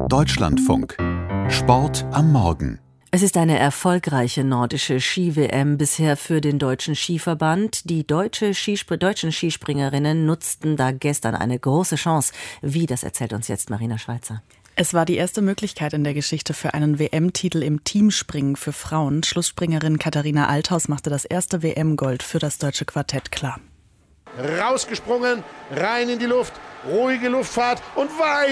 Deutschlandfunk. Sport am Morgen. Es ist eine erfolgreiche nordische Ski-WM bisher für den Deutschen Skiverband. Die deutschen Skispringerinnen nutzten da gestern eine große Chance. Wie, das erzählt uns jetzt Marina Schweizer. Es war die erste Möglichkeit in der Geschichte für einen WM-Titel im Teamspringen für Frauen. Schlussspringerin Katharina Althaus machte das erste WM-Gold für das deutsche Quartett klar. Rausgesprungen, rein in die Luft, ruhige Luftfahrt und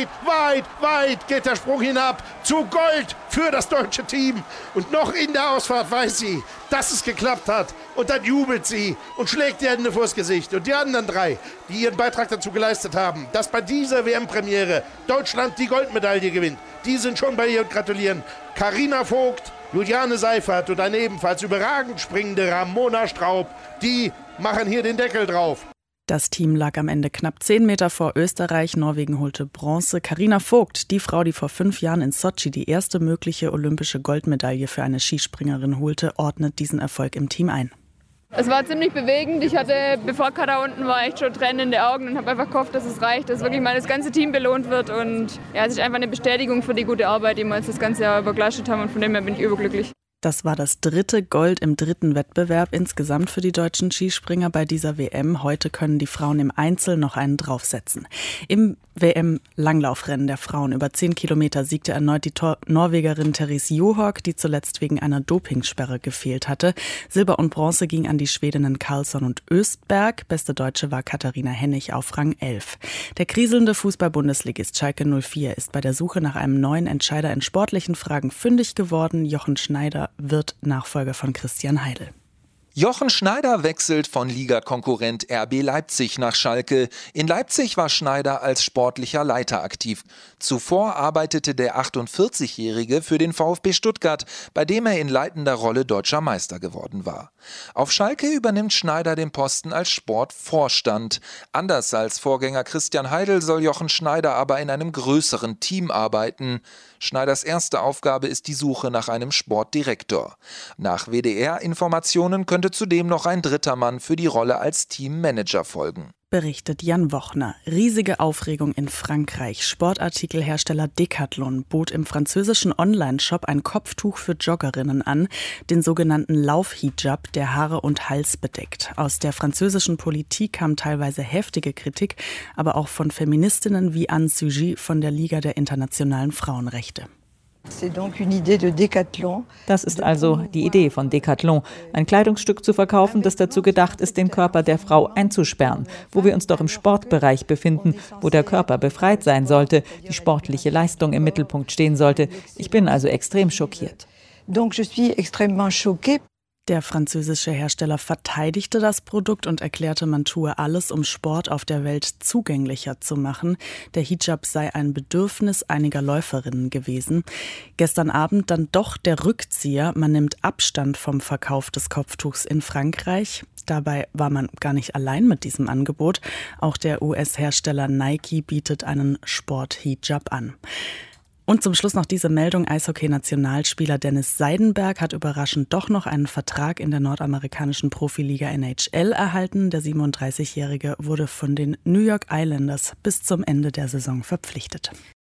weit geht der Sprung hinab zu Gold für das deutsche Team. Und noch in der Ausfahrt weiß sie, dass es geklappt hat. Und dann jubelt sie und schlägt die Hände vors Gesicht. Und die anderen drei, die ihren Beitrag dazu geleistet haben, dass bei dieser WM-Premiere Deutschland die Goldmedaille gewinnt, die sind schon bei ihr und gratulieren. Carina Vogt, Juliane Seifert und eine ebenfalls überragend springende Ramona Straub, die machen hier den Deckel drauf. Das Team lag am Ende knapp 10 Meter vor Österreich. Norwegen holte Bronze. Carina Vogt, die Frau, die vor 5 Jahren in Sotschi die erste mögliche olympische Goldmedaille für eine Skispringerin holte, ordnet diesen Erfolg im Team ein. Es war ziemlich bewegend. Ich hatte, bevor Katar unten war, echt schon Tränen in den Augen und habe einfach gehofft, dass es reicht, dass wirklich mal das ganze Team belohnt wird. Und ja, es ist einfach eine Bestätigung für die gute Arbeit, die wir jetzt das ganze Jahr über geleistet haben. Und von dem her bin ich überglücklich. Das war das 3. Gold im 3. Wettbewerb insgesamt für die deutschen Skispringer bei dieser WM. Heute können die Frauen im Einzel noch einen draufsetzen. Im WM-Langlaufrennen der Frauen über 10 Kilometer siegte erneut die Norwegerin Therese Johaug, die zuletzt wegen einer Dopingsperre gefehlt hatte. Silber und Bronze ging an die Schwedinnen Karlsson und Östberg. Beste Deutsche war Katharina Hennig auf Rang 11. Der kriselnde Fußball-Bundesligist Schalke 04 ist bei der Suche nach einem neuen Entscheider in sportlichen Fragen fündig geworden. Jochen Schneider wird Nachfolger von Christian Heidel. Jochen Schneider wechselt von Ligakonkurrent RB Leipzig nach Schalke. In Leipzig war Schneider als sportlicher Leiter aktiv. Zuvor arbeitete der 48-Jährige für den VfB Stuttgart, bei dem er in leitender Rolle deutscher Meister geworden war. Auf Schalke übernimmt Schneider den Posten als Sportvorstand. Anders als Vorgänger Christian Heidel soll Jochen Schneider aber in einem größeren Team arbeiten. Schneiders erste Aufgabe ist die Suche nach einem Sportdirektor. Nach WDR-Informationen könnte zudem noch ein dritter Mann für die Rolle als Teammanager folgen. Berichtet Jan Wochner. Riesige Aufregung in Frankreich. Sportartikelhersteller Decathlon bot im französischen Online-Shop ein Kopftuch für Joggerinnen an, den sogenannten Laufhijab, der Haare und Hals bedeckt. Aus der französischen Politik kam teilweise heftige Kritik, aber auch von Feministinnen wie Anne Sugy von der Liga der internationalen Frauenrechte. Das ist also die Idee von Decathlon, ein Kleidungsstück zu verkaufen, das dazu gedacht ist, den Körper der Frau einzusperren, wo wir uns doch im Sportbereich befinden, wo der Körper befreit sein sollte, die sportliche Leistung im Mittelpunkt stehen sollte. Ich bin also extrem schockiert. Der französische Hersteller verteidigte das Produkt und erklärte, man tue alles, um Sport auf der Welt zugänglicher zu machen. Der Hijab sei ein Bedürfnis einiger Läuferinnen gewesen. Gestern Abend dann doch der Rückzieher. Man nimmt Abstand vom Verkauf des Kopftuchs in Frankreich. Dabei war man gar nicht allein mit diesem Angebot. Auch der US-Hersteller Nike bietet einen Sport-Hijab an. Und zum Schluss noch diese Meldung. Eishockey-Nationalspieler Dennis Seidenberg hat überraschend doch noch einen Vertrag in der nordamerikanischen Profiliga NHL erhalten. Der 37-Jährige wurde von den New York Islanders bis zum Ende der Saison verpflichtet.